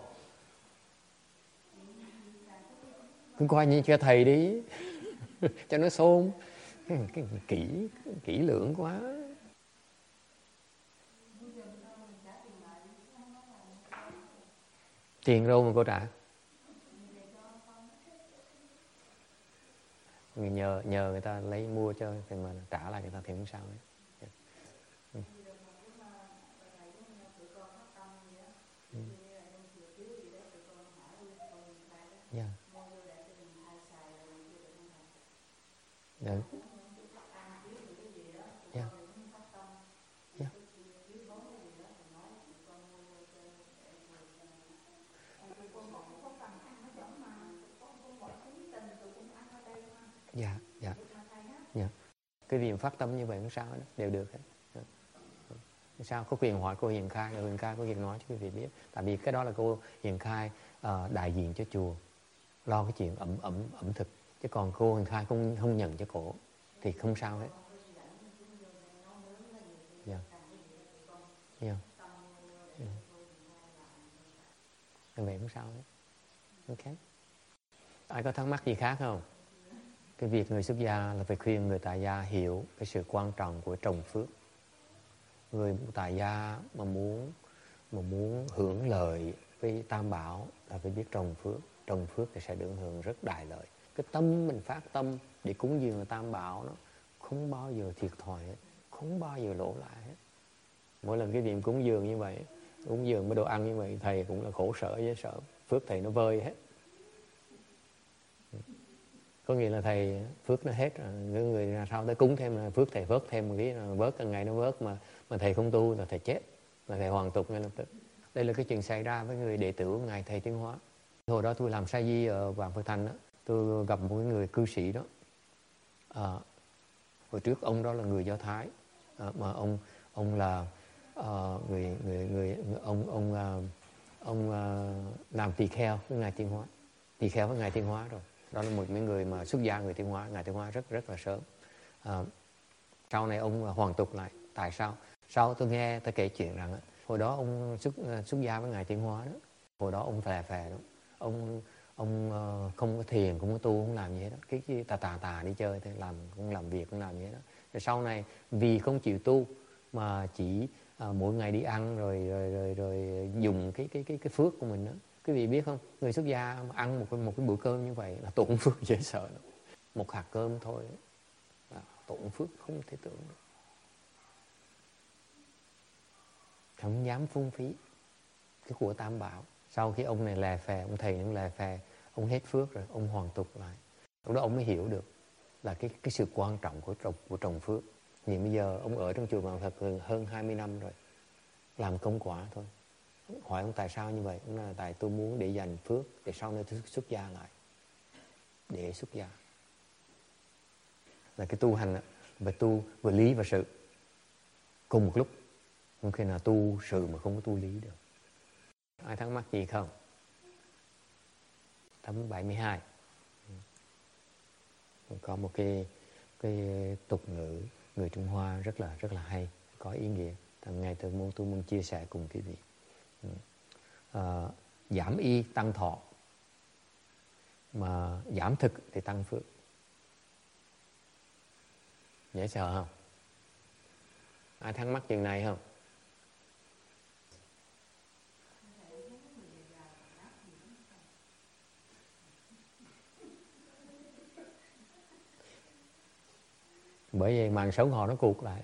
Speaker 1: cứ coi như cho thầy đi. Cho nó xôn. Cái kỹ lưỡng quá. Tiền đâu mà cô trả? Nhờ người ta lấy mua cho thì mà trả lại người ta thì không sao hết. Yeah. Yeah. Yeah. Yeah. Dạ, dạ. Dạ. Cái việc phát tâm như vậy không sao hết, đều được hết. Sao có quyền hỏi cô Hiền Khai, Hiền Khai có quyền nói cho quý vị biết. Tại vì cái đó là cô Hiền Khai đại diện cho chùa, lo cái chuyện ẩm thực Chứ còn cô Huỳnh Khai không nhận cho cổ thì không sao hết. Yeah. Yeah. Yeah. Vậy không sao hết. Ok. Ai có thắc mắc gì khác không? Cái việc người xuất gia là phải khuyên người tại gia hiểu cái sự quan trọng của trồng phước. Người tại gia mà muốn hưởng lợi với tam bảo là phải biết trồng phước. Trồng phước thì sẽ được hưởng rất đại lợi. Cái tâm mình phát tâm để cúng dường tam bảo nó không bao giờ thiệt thòi hết, không bao giờ lỗ lại hết. Mỗi lần cái niệm cúng dường như vậy, cúng dường với đồ ăn như vậy, thầy cũng là khổ sở với sợ phước thầy nó vơi hết. Có nghĩa là thầy phước nó hết rồi, người ra sau tới cúng thêm là phước thầy vớt thêm một tí, vớt càng ngày nó vớt, mà thầy không tu là thầy chết, là thầy hoàn tục ngay lập tức. Đây là cái chuyện xảy ra với người đệ tử của ngài thầy Tiến Hóa. Hồi đó tôi làm sa di ở Vạn Phật Thành đó, tôi gặp một người cư sĩ đó. Hồi trước ông đó là người Do Thái, mà ông là ông làm tỳ kheo với ngài Tiến Hóa, tỳ kheo với ngài Tiến Hóa rồi. Đó là một mấy người mà xuất gia người Tiến Hóa, ngài Tiến Hóa rất là sớm. Sau này ông hoàn tục lại. Tại sao? Sau tôi nghe ta kể chuyện rằng hồi đó ông xuất gia với ngài Tiến Hóa đó. Hồi đó ông phè đó. Ông không có thiền, không có tu, không làm gì hết đó. Cái tà đi chơi thì không làm việc, không làm gì hết đó. Rồi sau này vì không chịu tu mà chỉ mỗi ngày đi ăn rồi dùng cái phước của mình đó. Quý vị biết không, người xuất gia mà ăn một cái bữa cơm như vậy là tổn phước dễ sợ lắm. Một hạt cơm thôi là tổn phước không thể tưởng được. Không dám phung phí cái của tam bảo. Sau khi ông này lè phè, ông thầy ông lè phè, ông hết phước rồi, ông hoàn tục lại. Lúc đó ông mới hiểu được là cái sự quan trọng của trồng phước. Nhưng bây giờ ông ở trong chùa Vạn Phật hơn 20 năm rồi, làm công quả thôi. Hỏi ông tại sao như vậy? Ông nói là tại tôi muốn để dành phước để sau này tôi xuất gia lại. Để xuất gia là cái tu hành và tu vừa lý và sự cùng một lúc. Không khi nào tu sự mà không có tu lý được. Ai thắc mắc gì không? Tấm 72 có một cái tục ngữ người Trung Hoa rất là hay, có ý nghĩa. Thằng ngày tôi muốn chia sẻ cùng quý vị. Giảm y tăng thọ, mà giảm thực thì tăng phước. Dễ sợ không? Ai thắc mắc chuyện này không? Bởi vì màn sống họ nó cụt lại.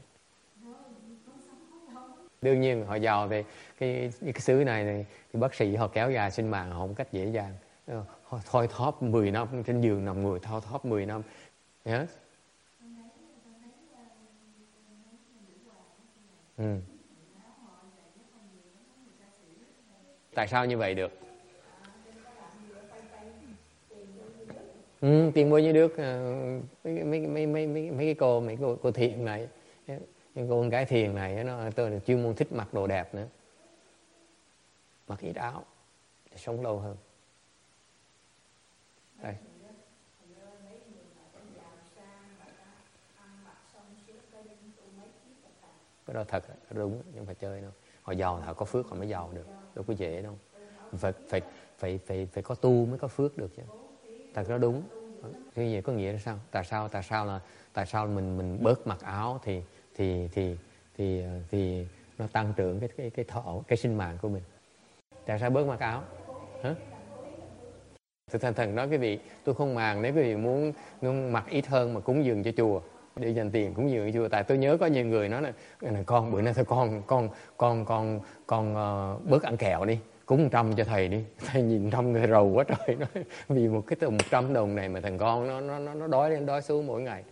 Speaker 1: Đương nhiên họ giàu thì cái xứ này thì bác sĩ họ kéo dài sinh mạng họ một cách dễ dàng. Họ thoi thóp 10 năm trên giường nằm người thoi thóp 10 năm. Yes. Tại sao như vậy được? Tiền mua như nước. Mấy cái cô thiền này, cái cô con gái thiền này nó tôi là chuyên môn thích mặc đồ đẹp nữa, mặc ít áo để sống lâu hơn. Đây. Cái đó thật, đúng, nhưng không phải chơi đâu. Họ giàu họ có phước họ mới giàu được, đâu có dễ đâu. Phải có tu mới có phước được chứ. Thật đó đúng. Cái gì có nghĩa là sao? Tại sao mình bớt mặc áo thì nó tăng trưởng cái thọ, cái sinh mạng của mình. Tại sao bớt mặc áo? Hả? Thần nói quý vị, tôi không màng nếu quý vị muốn mặc ít hơn mà cúng dường cho chùa, để dành tiền cúng dường cho chùa. Tại tôi nhớ có nhiều người nói là con bữa nay thôi con bớt ăn kẹo đi, cúng 100 cho thầy đi. Thầy nhìn 100 người rầu quá trời. Nói, vì một cái 100 đồng này mà thằng con nó đói lên đói xuống mỗi ngày.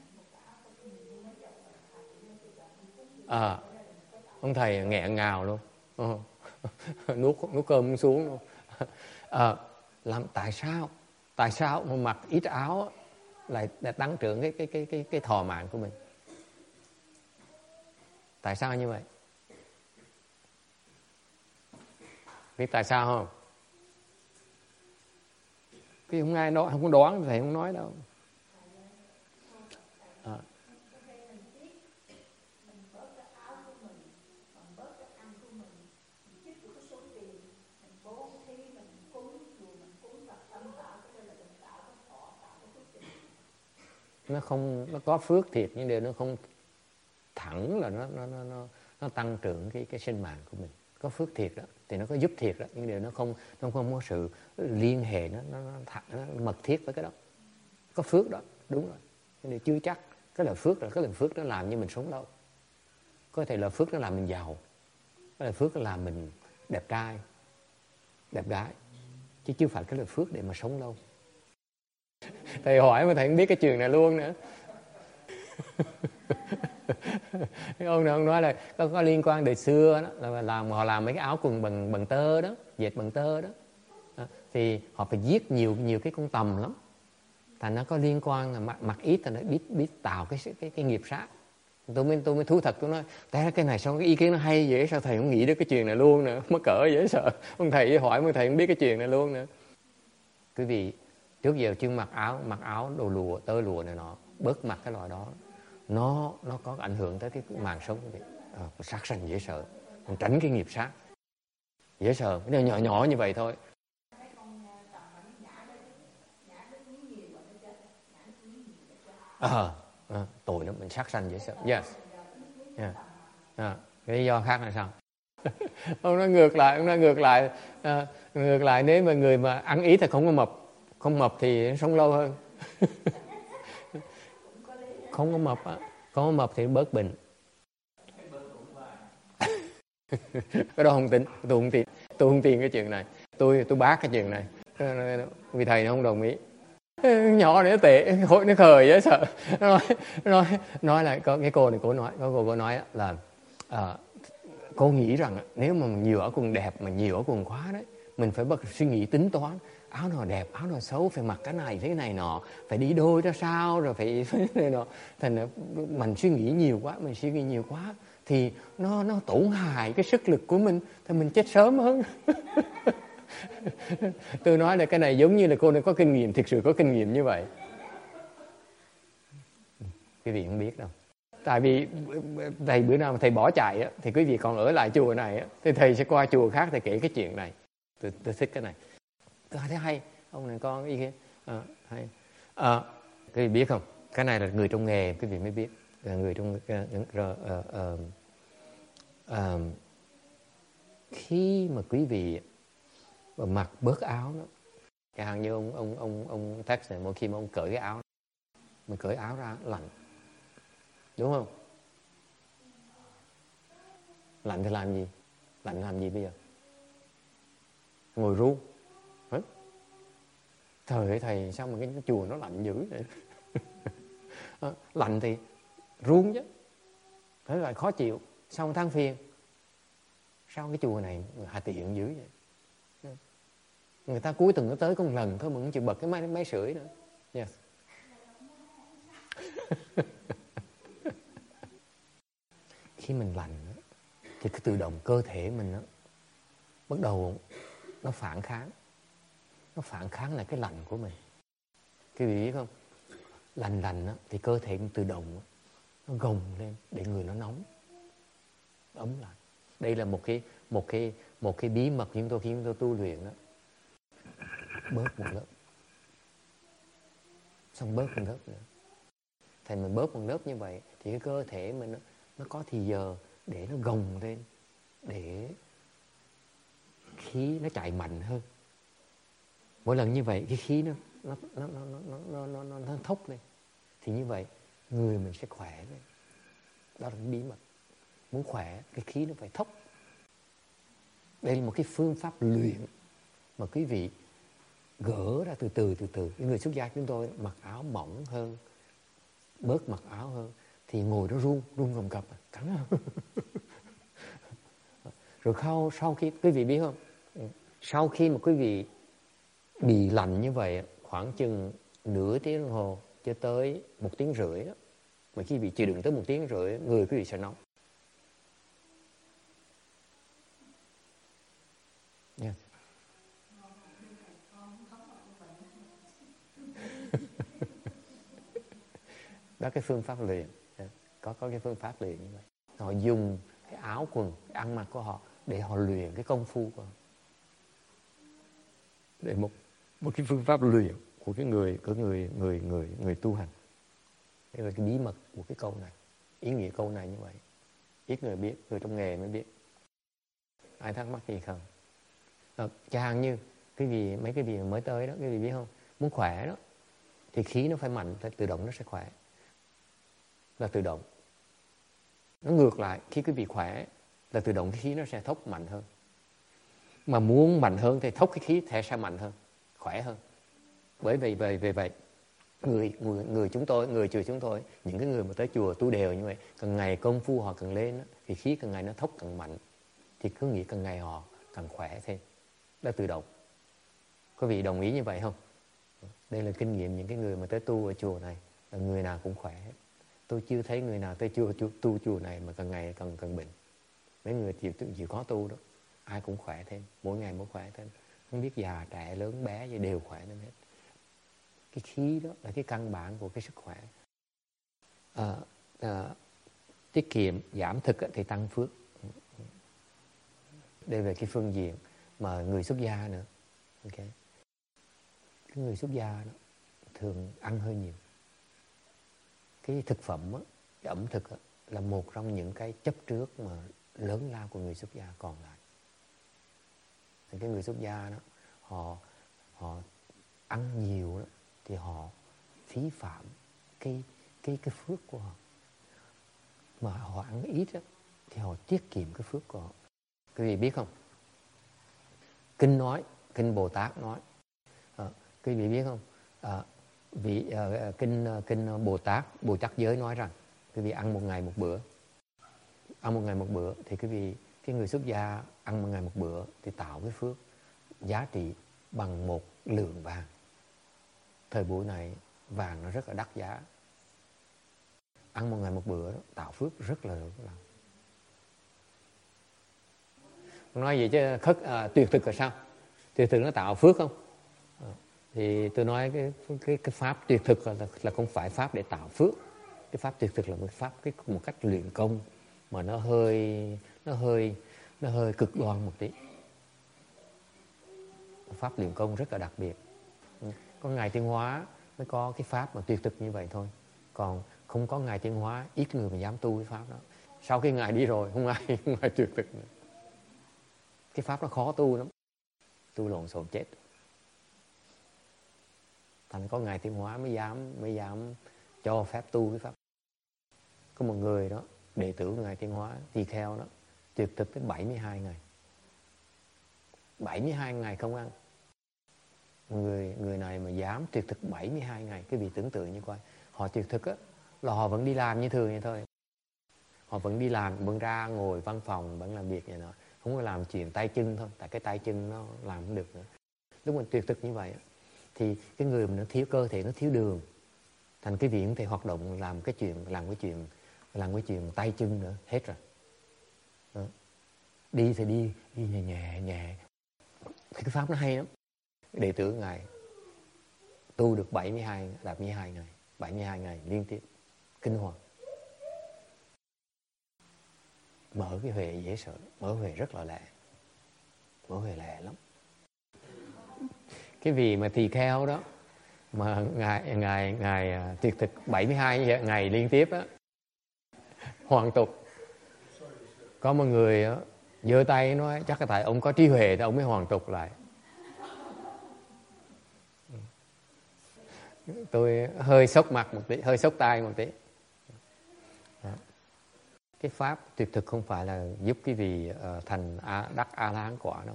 Speaker 1: Ông thầy nghẹn ngào luôn. Nuốt cơm xuống luôn. Làm tại sao mà mặc ít áo lại tăng trưởng cái thọ mạng của mình? Tại sao như vậy? Biết tại sao không? Cái không ai nói, không đoán, thầy không nói đâu. Nó không, nó có phước thiệt, nhưng điều nó không thẳng là nó tăng trưởng cái sinh mạng của mình. Có phước thiệt đó thì nó có giúp thiệt đó, nhưng điều nó không có sự liên hệ nó mật thiết với cái đó. Có phước đó, đúng rồi, nhưng điều chưa chắc. Cái là phước là cái là phước nó làm như mình sống lâu. Có thể là phước nó làm mình giàu, cái là phước nó làm mình đẹp trai, đẹp gái, chứ chưa phải cái là phước để mà sống lâu. Thầy hỏi mà thầy không biết cái chuyện này luôn nữa. Ông này ông nói là có liên quan đời xưa đó, là họ làm mấy cái áo quần bằng tơ đó, dệt bằng tơ đó. Thì họ phải giết nhiều cái con tầm lắm, thành nó có liên quan là mặc ít là nó biết tạo cái nghiệp sát. Tôi mới thú thật, tôi nói té cái này sao cái ý kiến nó hay dễ, sao thầy không nghĩ đến cái chuyện này luôn nữa, mắc cỡ dễ sợ. Ông thầy hỏi mà thầy không biết cái chuyện này luôn nữa. Quý vị trước giờ chưa mặc áo đồ lụa, tơ lụa này nọ, bớt mặc cái loại đó, nó có ảnh hưởng tới cái màng sống của vị. Sát sanh dễ sợ, còn tránh cái nghiệp sát dễ sợ, nó nhỏ nhỏ như vậy thôi. Tội lắm, mình sát sanh dễ sợ. Yes. Cái lý do khác là sao? Ông nói ngược lại, nếu mà người mà ăn ít thì không mập thì sống lâu hơn. Không có mập thì bớt bệnh. Cái đó không tính, tôi không tin cái chuyện này, tôi bác cái chuyện này, vì thầy nó không đồng ý. Nhỏ này nó tệ, hội nó khờ dễ sợ. Nói lại có cái cô này, cô nói là cô nghĩ rằng nếu mà nhiều áo quần đẹp mà nhiều áo quần quá đấy, mình phải bắt suy nghĩ tính toán, áo nào đẹp, áo nào xấu, phải mặc cái này thế này nọ, phải đi đôi ra sao, rồi phải này nọ. Thành mình suy nghĩ nhiều quá thì nó tổn hại cái sức lực của mình, thì mình chết sớm hơn. Tôi nói là cái này giống như là cô này có kinh nghiệm, thực sự có kinh nghiệm như vậy. Quý vị không biết đâu. Tại vì thầy bữa nào mà thầy bỏ chạy á, thì quý vị còn ở lại chùa này á, thì thầy sẽ qua chùa khác thầy kể cái chuyện này. Tôi thích cái này. Tôi thấy hay, ông này con ý kiến hay. Quý vị biết không? Cái này là người trong nghề quý vị mới biết. Là người trong khi mà quý vị mặc bớt áo đó, chẳng hạn như ông Tex này, mỗi khi mà ông cởi cái áo, mình cởi áo ra lạnh, đúng không? Lạnh thì làm gì? Lạnh làm gì bây giờ? Ngồi ru. Trời ơi thầy, sao mà cái chùa nó lạnh dữ vậy? Lạnh thì run chứ, thế lại khó chịu, sao than phiền, sao cái chùa này hà tiện dữ vậy? Người ta cuối tuần nó tới có một lần thôi mà không chịu bật cái máy sưởi nữa. Yes. Khi mình lạnh thì cái tự động cơ thể mình bắt đầu nó phản kháng lại cái lạnh của mình. Quý vị biết không? Lạnh thì cơ thể tự động nó gồng lên để người nó nóng, ấm lại. Đây là một cái bí mật chúng tôi khi chúng tôi tu luyện đó. Bớt một lớp, xong bớt một lớp nữa. Thành mình bớt một lớp như vậy thì cái cơ thể mình nó có thì giờ để nó gồng lên, để khí nó chạy mạnh hơn. Mỗi lần như vậy cái khí nó thốc lên, thì như vậy người mình sẽ khỏe lên. Đó là cái bí mật. Muốn khỏe cái khí nó phải thốc. Đây là một cái phương pháp luyện mà quý vị gỡ ra từ từ. Những người xuất gia chúng tôi mặc áo mỏng hơn, bớt mặc áo hơn, thì ngồi đó run cầm cập, cắn. Rồi sau khi quý vị biết không, sau khi mà quý vị bị lạnh như vậy khoảng chừng nửa tiếng đồng hồ cho tới 1 tiếng rưỡi đó, mà khi bị chịu đựng tới 1 tiếng rưỡi, người quý vị sẽ nóng. Đó cái phương pháp luyện. Có cái phương pháp luyện như vậy. Họ dùng cái áo quần, cái ăn mặc của họ để họ luyện cái công phu của họ. Để một cái phương pháp luyện của cái người tu hành. Đây là cái bí mật của cái câu này. Ý nghĩa câu này như vậy. Ít người biết, người trong nghề mới biết. Ai thắc mắc gì không? Chẳng hạn như mấy cái vị mới tới đó, cái vị biết không? Muốn khỏe đó thì khí nó phải mạnh, tự động nó sẽ khỏe. Là tự động. Nó ngược lại, khi cái vị khỏe là tự động cái khí nó sẽ thốc mạnh hơn. Mà muốn mạnh hơn thì thốc cái khí sẽ mạnh hơn, khỏe hơn. Bởi vậy người chúng tôi, người chùa chúng tôi, những cái người mà tới chùa tu đều như vậy, càng ngày công phu họ càng lên thì khí càng ngày nó thốc càng mạnh, thì cứ nghĩ càng ngày họ càng khỏe thêm. Đó tự động. Có vị đồng ý như vậy không? Đây là kinh nghiệm những cái người mà tới tu ở chùa này, là người nào cũng khỏe. Tôi chưa thấy người nào tới tu chùa này mà càng ngày càng bệnh. Mấy người chịu khó tu đó, ai cũng khỏe thêm, mỗi ngày mỗi khỏe thêm. Không biết già trẻ lớn bé gì đều khỏe lên hết. Cái khí đó là cái căn bản của cái sức khỏe. Tiết kiệm, giảm thực thì tăng phước. Đây về cái phương diện mà người xuất gia nữa. Okay. Cái người xuất gia đó thường ăn hơi nhiều. Cái thực phẩm đó, cái ẩm thực đó, là một trong những cái chấp trước mà lớn lao của người xuất gia còn lại. Thì cái người xuất gia đó, họ ăn nhiều đó, thì họ phí phạm cái phước của họ. Mà họ ăn ít đó, thì họ tiết kiệm cái phước của họ. Quý vị biết không? Kinh Bồ Tát nói, quý vị biết không? Kinh Bồ Tát giới nói rằng quý vị ăn một ngày một bữa. Ăn một ngày một bữa thì cái người xuất gia ăn một ngày một bữa thì tạo cái phước giá trị bằng 1 lượng vàng. Thời buổi này vàng nó rất là đắt giá. Ăn một ngày một bữa đó, tạo phước rất là lớn. Nói vậy chứ tuyệt thực là sao? Tuyệt thực nó tạo phước không? Thì tôi nói cái pháp tuyệt thực là không phải pháp để tạo phước. Cái pháp tuyệt thực là một pháp một cách luyện công mà nó hơi cực đoan một tí. Pháp luyện công rất là đặc biệt. Có Ngài Tiến Hóa mới có cái pháp mà tuyệt thực như vậy thôi. Còn không có Ngài Tiến Hóa, ít người mà dám tu cái pháp đó. Sau khi Ngài đi rồi, không ai tuyệt thực nữa. Cái pháp nó khó tu lắm. Tu lộn xộn chết. Thành có Ngài Tiến Hóa mới dám cho phép tu cái pháp. Có một người đó, đệ tử của Ngài Tiến Hóa, tỳ kheo đó, tuyệt thực tới 72 ngày. 72 ngày không ăn. Người này mà dám tuyệt thực 72 ngày, cái vị tưởng tượng như coi. Họ tuyệt thực á, là họ vẫn đi làm như thường vậy thôi. Họ vẫn đi làm, vẫn ra ngồi văn phòng, vẫn làm việc vậy đó. Không có làm chuyện tay chân thôi, tại cái tay chân nó làm không được nữa. Lúc mà tuyệt thực như vậy thì cái người mà nó thiếu cơ thể, nó thiếu đường, thành cái vị không thể hoạt động làm cái chuyện tay chân nữa, hết rồi. Đó. Đi thì đi nhẹ. Thì cái pháp nó hay lắm. Đệ tử Ngài tu được 72 ngày, 72 ngày liên tiếp, kinh hoàng. Mở cái huệ dễ sợ, mở huệ rất là lẹ. Mở huệ lẹ lắm. Cái vị mà tỳ kheo đó mà ngài tuyệt thực 72 ngày liên tiếp á, hoàn tục. Có một người á giơ tay nói chắc là tại ông có trí huệ thì ông mới hoàn tục lại. Tôi hơi sốc mặt một tí, hơi sốc tai một tí. Cái pháp tuyệt thực không phải là giúp cái vị thành đắc A La Hán quả đâu.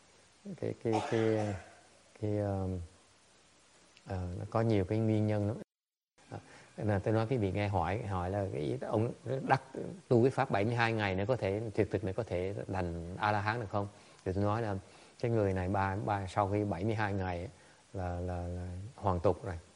Speaker 1: Nó có nhiều cái nguyên nhân lắm. Là tôi nói cái vị nghe hỏi là cái ông đắc tu cái pháp 72 ngày nữa có thể tuyệt thực này có thể thành A La Hán được không? Thì tôi nói là cái người này sau khi 72 ngày là hoàn tục rồi.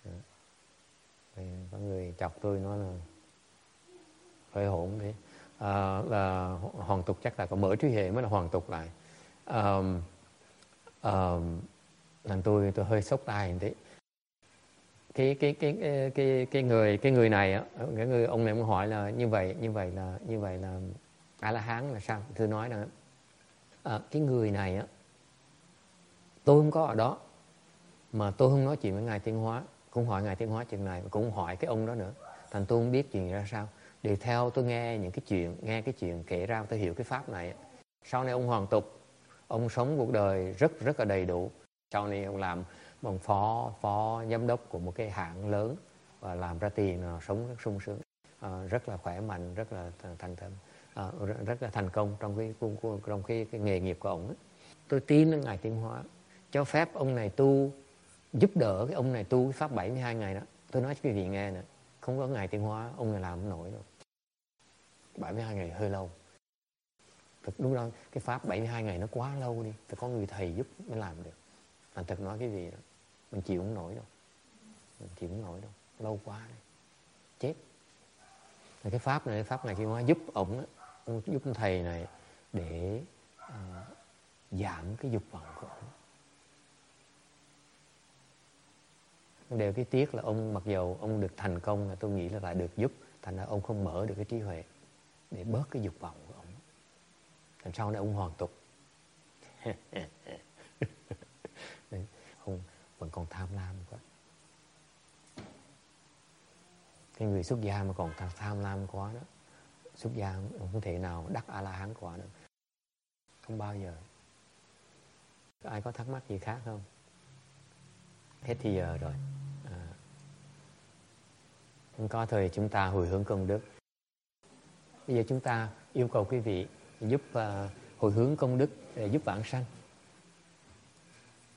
Speaker 1: Có người chọc tôi nói là hơi hỗn thế. Là hoàn tục chắc là có mở trí huệ mới là hoàn tục lại. Làm tôi hơi sốc tai một tí. cái người này á, ông này muốn hỏi là như vậy là A La Hán là sao? Thưa nói là cái người này á, tôi không có ở đó mà tôi không nói chuyện với ngài Tiến Hóa, cũng hỏi ngài Tiến Hóa chuyện này và cũng hỏi cái ông đó nữa, thành tôi không biết chuyện ra sao. Để theo tôi nghe cái chuyện kể ra, tôi hiểu cái pháp này. Sau này ông hoàn tục, ông sống cuộc đời rất là đầy đủ. Sau này ông làm bằng phó giám đốc của một cái hãng lớn và làm ra tiền, sống rất sung sướng, rất là khỏe mạnh, rất là rất là thành công trong cái nghề nghiệp của ông. Tôi tin là ngài Tiến Hóa cho phép ông này tu, giúp đỡ cái ông này tu cái pháp 72 ngày đó. Tôi nói cho quý vị nghe nè, không có ngài Tiến Hóa ông này làm không nổi đâu. 72 ngày hơi lâu. Đúng rồi, cái pháp 72 ngày nó quá lâu đi, phải có người thầy giúp mới làm được. Thành thật nói cái gì đó, mình chịu không nổi đâu. Lâu quá đấy. Chết. Cái pháp này, pháp ngài Tiến Hóa giúp ổng, giúp thầy này để giảm cái dục vọng của ông. Đều cái tiếc là ông, mặc dù ông được thành công, là tôi nghĩ là lại được giúp, thành ra ông không mở được cái trí huệ để bớt cái dục vọng của ông. Thành sau này ông hoàn tục. Ông vẫn còn tham lam quá. Cái người xuất gia mà còn tham lam quá đó, xuất gia không thể nào đắc A La Hán quả được, không bao giờ. Ai có thắc mắc gì khác không? Hết thì giờ rồi. Không có thời chúng ta hồi hướng công đức. Bây giờ chúng ta yêu cầu quý vị giúp hồi hướng công đức để giúp vãng sanh.